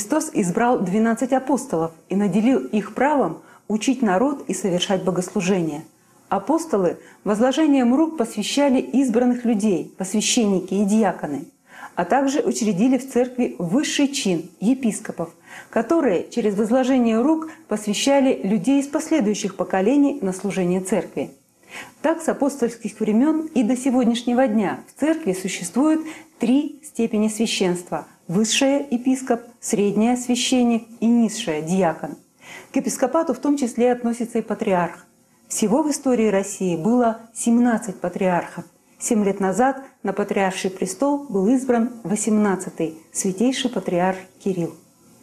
Христос избрал 12 апостолов и наделил их правом учить народ и совершать богослужения. Апостолы возложением рук посвящали избранных людей, посвященники и диаконы, а также учредили в церкви высший чин епископов, которые через возложение рук посвящали людей из последующих поколений на служение церкви. Так с апостольских времен и до сегодняшнего дня в церкви существует 3 степени священства: высшая — епископ, средняя — священник и низшая — диакон. К епископату в том числе относится и патриарх. Всего в истории России было 17 патриархов. 7 лет назад на патриарший престол был избран 18-й святейший патриарх Кирилл.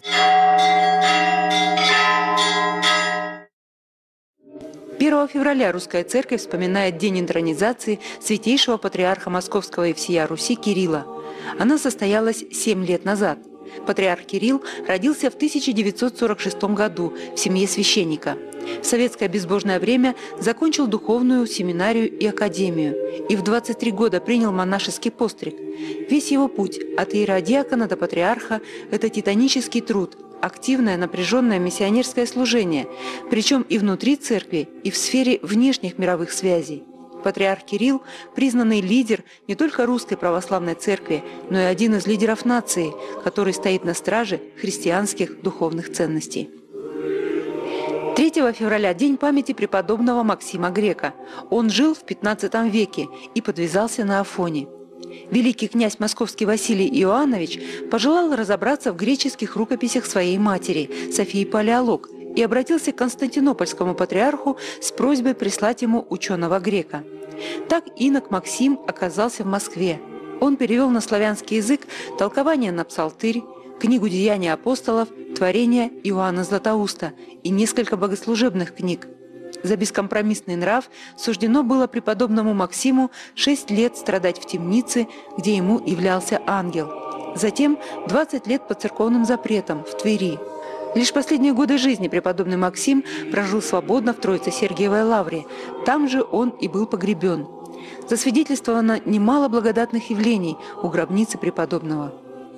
1 февраля Русская Церковь вспоминает день интронизации святейшего патриарха Московского и всея Руси Кирилла. Она состоялась 7 лет назад. Патриарх Кирилл родился в 1946 году в семье священника. В советское безбожное время закончил духовную семинарию и академию и в 23 года принял монашеский постриг. Весь его путь от иеродиакона до патриарха – это титанический труд, активное напряженное миссионерское служение, причем и внутри церкви, и в сфере внешних мировых связей. Патриарх Кирилл – признанный лидер не только Русской Православной Церкви, но и один из лидеров нации, который стоит на страже христианских духовных ценностей. 3 февраля – день памяти преподобного Максима Грека. Он жил в XV веке и подвязался на Афоне. Великий князь московский Василий Иоаннович пожелал разобраться в греческих рукописях своей матери, Софии Палеолог, и обратился к константинопольскому патриарху с просьбой прислать ему ученого-грека. Так инок Максим оказался в Москве. Он перевел на славянский язык толкование на псалтырь, книгу «Деяния апостолов», творения Иоанна Златоуста и несколько богослужебных книг. За бескомпромиссный нрав суждено было преподобному Максиму 6 лет страдать в темнице, где ему являлся ангел. Затем 20 лет по церковным запретам в Твери. Лишь последние годы жизни преподобный Максим прожил свободно в Троице-Сергиевой лавре. Там же он и был погребен. Засвидетельствовано немало благодатных явлений у гробницы преподобного.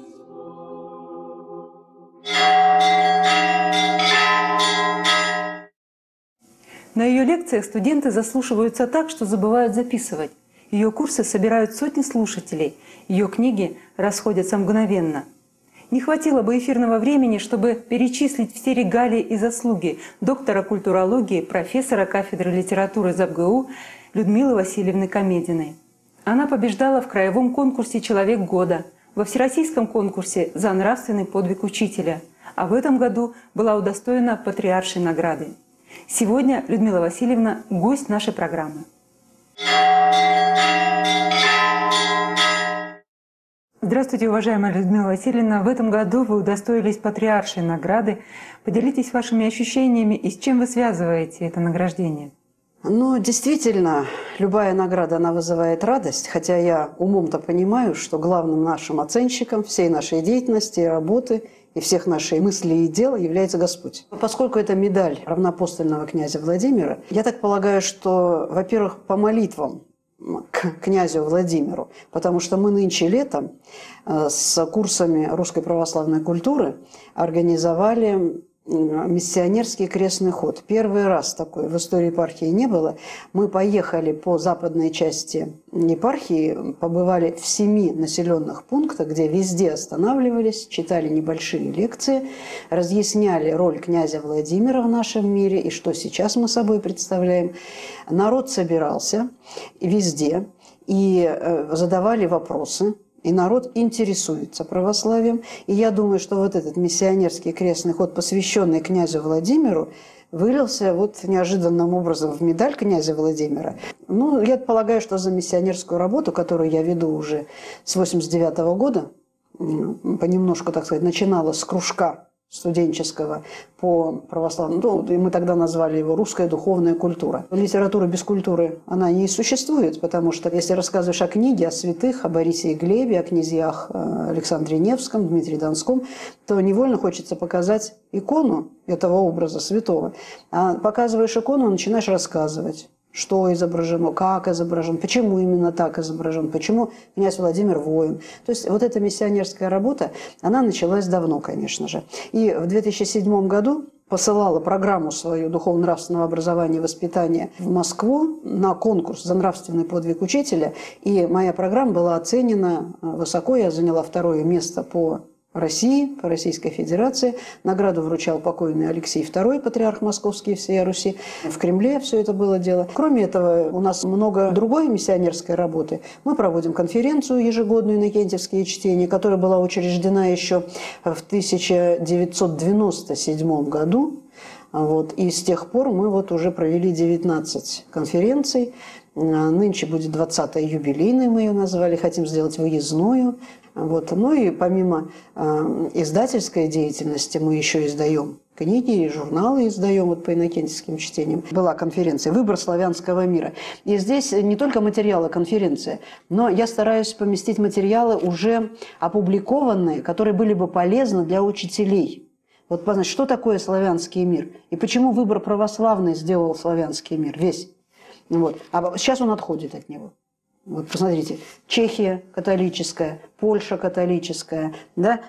На ее лекциях студенты заслушиваются так, что забывают записывать. Ее курсы собирают сотни слушателей, ее книги расходятся мгновенно. Не хватило бы эфирного времени, чтобы перечислить все регалии и заслуги доктора культурологии, профессора кафедры литературы ЗАПГУ Людмилы Васильевны Комединой. Она побеждала в краевом конкурсе «Человек года», во всероссийском конкурсе «За нравственный подвиг учителя», а в этом году была удостоена патриаршей награды. Сегодня Людмила Васильевна – гость нашей программы. Здравствуйте, уважаемая Людмила Васильевна. В этом году вы удостоились патриаршей награды. Поделитесь вашими ощущениями и с чем вы связываете это награждение? Ну, действительно, любая награда, она вызывает радость, хотя я умом-то понимаю, что главным нашим оценщиком всей нашей деятельности и работы и всех наших мыслей и дел является Господь. Поскольку это медаль равноапостольного князя Владимира, я так полагаю, что, во-первых, по молитвам к князю Владимиру, потому что мы нынче летом с курсами русской православной культуры организовали миссионерский крестный ход. Первый раз такой в истории епархии не было. Мы поехали по западной части епархии, побывали в 7 населенных пунктах, где везде останавливались, читали небольшие лекции, разъясняли роль князя Владимира в нашем мире и что сейчас мы собой представляем. Народ собирался везде и задавали вопросы. И народ интересуется православием. И я думаю, что вот этот миссионерский крестный ход, посвященный князю Владимиру, вылился вот неожиданным образом в медаль князя Владимира. Ну, я полагаю, что за миссионерскую работу, которую я веду уже с 1989 года, понемножку, так сказать, начинала с кружка студенческого по православному, ну, и мы тогда назвали его «Русская духовная культура». Литература без культуры, она не существует, потому что если рассказываешь о книге, о святых, о Борисе и Глебе, о князьях Александре Невском, Дмитрии Донском, то невольно хочется показать икону этого образа святого. А показываешь икону, начинаешь рассказывать. что изображено, как изображен, почему именно так изображен, почему князь Владимир воин. То есть вот эта миссионерская работа, она началась давно, конечно же. И в 2007 году посылала программу свою духовно-нравственного образования и воспитания в Москву на конкурс за нравственный подвиг учителя. И моя программа была оценена высоко. Я заняла 2-е место по России, по Российской Федерации. Награду вручал покойный Алексей II, патриарх Московский и всея Руси. В Кремле все это было дело. Кроме этого, у нас много другой миссионерской работы. Мы проводим конференцию ежегодную «Иннокентьевские чтения», которая была учреждена еще в 1997 году. Вот. И с тех пор мы вот уже провели 19 конференций. Нынче будет 20-я юбилейная, мы ее назвали, хотим сделать выездную. Вот. Ну и помимо издательской деятельности мы еще издаем книги и журналы издаем вот по иннокентьевским чтениям. Была конференция «Выбор славянского мира». И здесь не только материалы конференции, но я стараюсь поместить материалы уже опубликованные, которые были бы полезны для учителей. Вот познать, что такое славянский мир и почему выбор православный сделал славянский мир весь. Вот. А сейчас он отходит от него. Вот посмотрите, Чехия католическая, Польша католическая, да?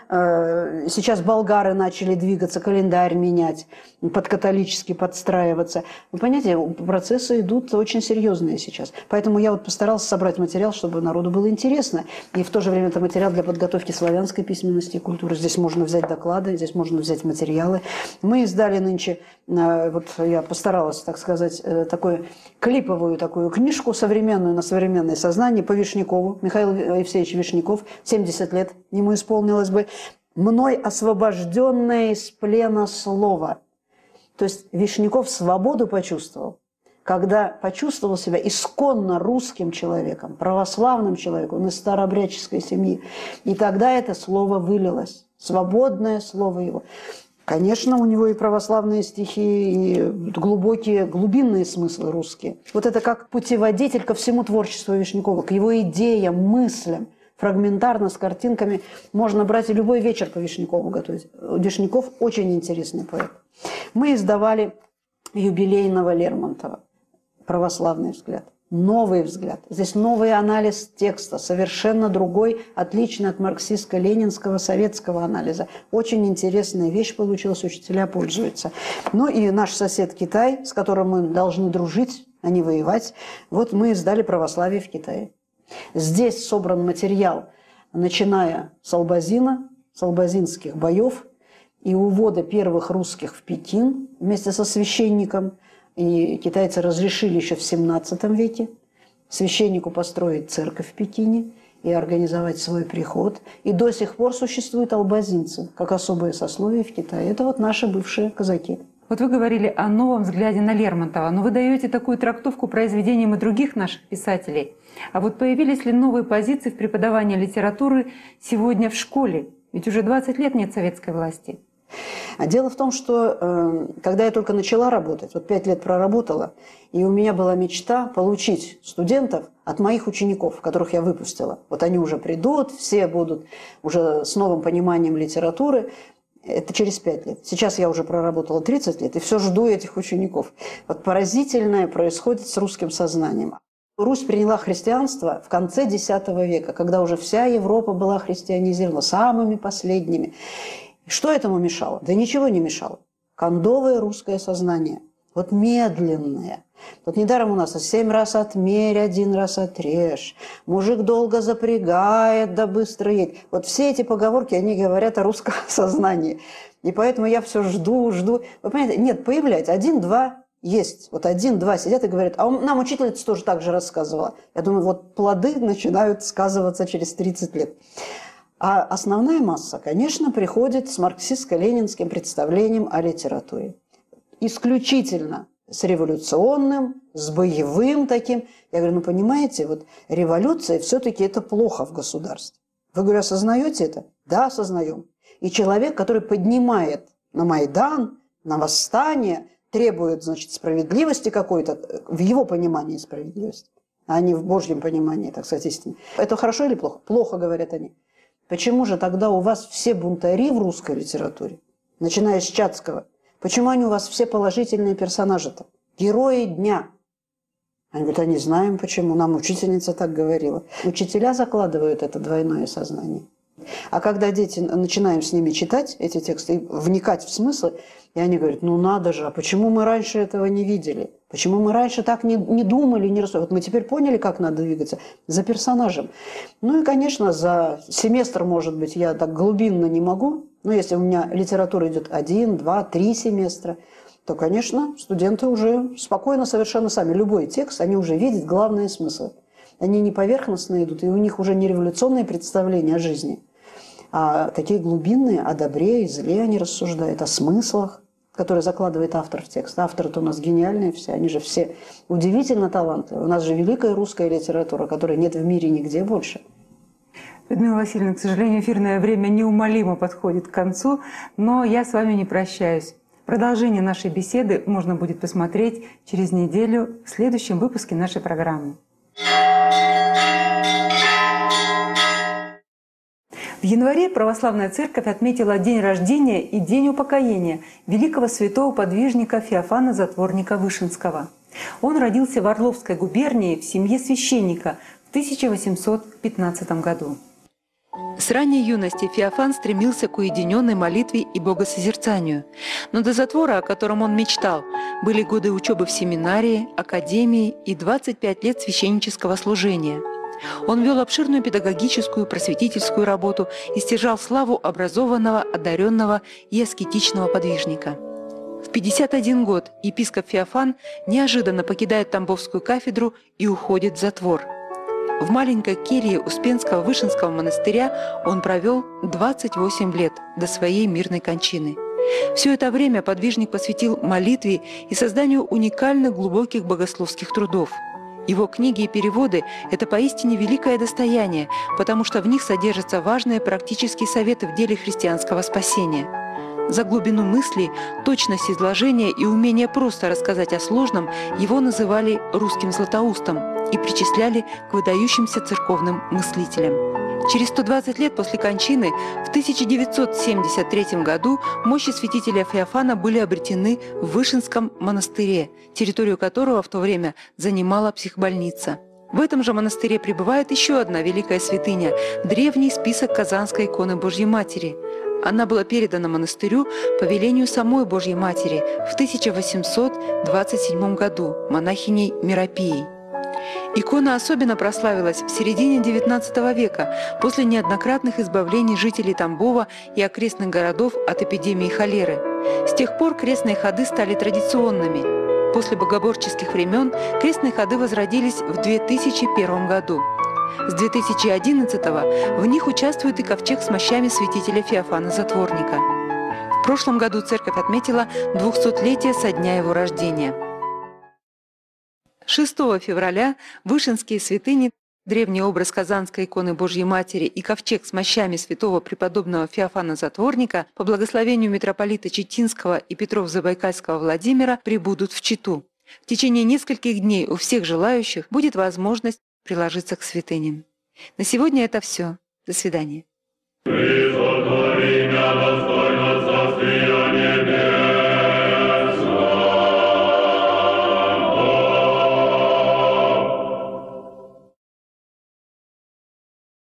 Сейчас болгары начали двигаться, календарь менять, под католический подстраиваться. Вы понимаете, процессы идут очень серьезные сейчас. Поэтому я вот постарался собрать материал, чтобы народу было интересно. И в то же время это материал для подготовки славянской письменности и культуры. Здесь можно взять доклады, здесь можно взять материалы. Мы издали нынче, вот я постаралась, так сказать, такую клиповую такую книжку современную на современное сознание по Вишнякову. Михаил Евсеевич Вишняков, 70 лет ему исполнилось бы. «Мной освобожденное из плена слово». То есть Вишняков свободу почувствовал, когда почувствовал себя исконно русским человеком, православным человеком, он из старообрядческой семьи. И тогда это слово вылилось, свободное слово его. Конечно, у него и православные стихи, и глубокие, глубинные смыслы русские. Вот это как путеводитель ко всему творчеству Вишнякова, к его идеям, мыслям. Фрагментарно, с картинками. Можно брать и любой вечер по Вишнякову готовить. Вишняков очень интересный поэт. Мы издавали юбилейного Лермонтова. Православный взгляд. Новый взгляд. Здесь новый анализ текста, совершенно другой, отличный от марксистско-ленинского, советского анализа. Очень интересная вещь получилась, учителя пользуются. Ну и наш сосед Китай, с которым мы должны дружить, а не воевать. Вот мы издали «Православие в Китае». Здесь собран материал, начиная с Албазина, с албазинских боев и увода первых русских в Пекин вместе со священником. И китайцы разрешили еще в XVII веке священнику построить церковь в Пекине и организовать свой приход. И до сих пор существуют албазинцы, как особое сословие в Китае. Это вот наши бывшие казаки. Вот вы говорили о новом взгляде на Лермонтова, но вы даете такую трактовку произведениям и других наших писателей. А вот появились ли новые позиции в преподавании литературы сегодня в школе? Ведь уже 20 лет нет советской власти. А дело в том, что когда я только начала работать, вот 5 лет проработала, и у меня была мечта получить студентов от моих учеников, которых я выпустила. Вот они уже придут, все будут уже с новым пониманием литературы. Это через 5 лет. Сейчас я уже проработала 30 лет, и все жду этих учеников. Вот поразительное происходит с русским сознанием. Русь приняла христианство в конце X века, когда уже вся Европа была христианизирована, самыми последними. Что этому мешало? Да ничего не мешало. Кондовое русское сознание. Вот медленное. Вот недаром у нас 7 раз отмерь, 1 раз отрежь. Мужик долго запрягает, да быстро едет. Вот все эти поговорки, они говорят о русском сознании. И поэтому я все жду. Вы понимаете, нет, появлять 1-2 есть. Вот 1-2 сидят и говорят, а нам учительница тоже так же рассказывала. Я думаю, вот плоды начинают сказываться через 30 лет. А основная масса, конечно, приходит с марксистско-ленинским представлением о литературе. Исключительно с революционным, с боевым таким. Я говорю, ну понимаете, вот революция все-таки это плохо в государстве. Вы, говорю, осознаете это? Да, осознаем. И человек, который поднимает на Майдан, на восстание, требует, значит, справедливости какой-то, в его понимании справедливости, а не в Божьем понимании, так сказать, истины. Это хорошо или плохо? Плохо, говорят они. Почему же тогда у вас все бунтари в русской литературе, начиная с Чацкого, почему они у вас все положительные персонажи-то? Герои дня. Они говорят, а не знаем почему, нам учительница так говорила. Учителя закладывают это двойное сознание. А когда дети, начинаем с ними читать эти тексты и вникать в смыслы, и они говорят, ну надо же, а почему мы раньше этого не видели? Почему мы раньше так не думали, не рассуждали? Вот мы теперь поняли, как надо двигаться за персонажем. Ну и, конечно, за семестр, может быть, я так глубинно не могу, но если у меня литература идет 1, 2, 3 семестра, то, конечно, студенты уже спокойно совершенно сами. Любой текст, они уже видят главные смыслы. Они не поверхностно идут, и у них уже не революционные представления о жизни, а такие глубинные, о добре и зле они рассуждают, о смыслах, которые закладывает автор в текст. Авторы-то у нас гениальные все, они же все удивительно талантливые. У нас же великая русская литература, которой нет в мире нигде больше. Людмила Васильевна, к сожалению, эфирное время неумолимо подходит к концу, но я с вами не прощаюсь. Продолжение нашей беседы можно будет посмотреть через неделю в следующем выпуске нашей программы. В январе Православная Церковь отметила день рождения и день упокоения великого святого подвижника Феофана Затворника Вышинского. Он родился в Орловской губернии в семье священника в 1815 году. С ранней юности Феофан стремился к уединенной молитве и богосозерцанию. Но до затвора, о котором он мечтал, были годы учебы в семинарии, академии и 25 лет священнического служения. Он вел обширную педагогическую, просветительскую работу и стяжал славу образованного, одаренного и аскетичного подвижника. В 51 год епископ Феофан неожиданно покидает Тамбовскую кафедру и уходит в затвор. В маленькой келье Успенского Вышинского монастыря он провел 28 лет до своей мирной кончины. Все это время подвижник посвятил молитве и созданию уникальных глубоких богословских трудов. Его книги и переводы – это поистине великое достояние, потому что в них содержатся важные практические советы в деле христианского спасения. За глубину мыслей, точность изложения и умение просто рассказать о сложном его называли «русским Златоустом» и причисляли к выдающимся церковным мыслителям. Через 120 лет после кончины, в 1973 году, мощи святителя Феофана были обретены в Вышинском монастыре, территорию которого в то время занимала психбольница. В этом же монастыре пребывает еще одна великая святыня – древний список Казанской иконы Божьей Матери. Она была передана монастырю по велению самой Божьей Матери в 1827 году монахиней Миропией. Икона особенно прославилась в середине XIX века после неоднократных избавлений жителей Тамбова и окрестных городов от эпидемии холеры. С тех пор крестные ходы стали традиционными. После богоборческих времен крестные ходы возродились в 2001 году. С 2011-го в них участвует и ковчег с мощами святителя Феофана Затворника. В прошлом году церковь отметила 200-летие со дня его рождения. 6 февраля Вышинские святыни, древний образ Казанской иконы Божьей Матери и ковчег с мощами святого преподобного Феофана Затворника по благословению митрополита Читинского и Петров-Забайкальского Владимира прибудут в Читу. В течение нескольких дней у всех желающих будет возможность приложиться к святыням. На сегодня это все. До свидания.